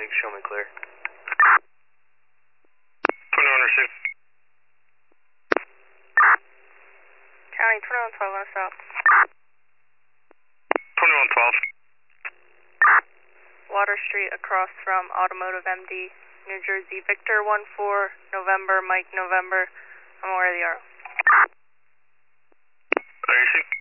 Mike, show me clear. 21 received. County 2112 on stop. 2112. Water Street across from Automotive MD, New Jersey. Victor 14, November, Mike November. I'm aware of the arrow. There you see.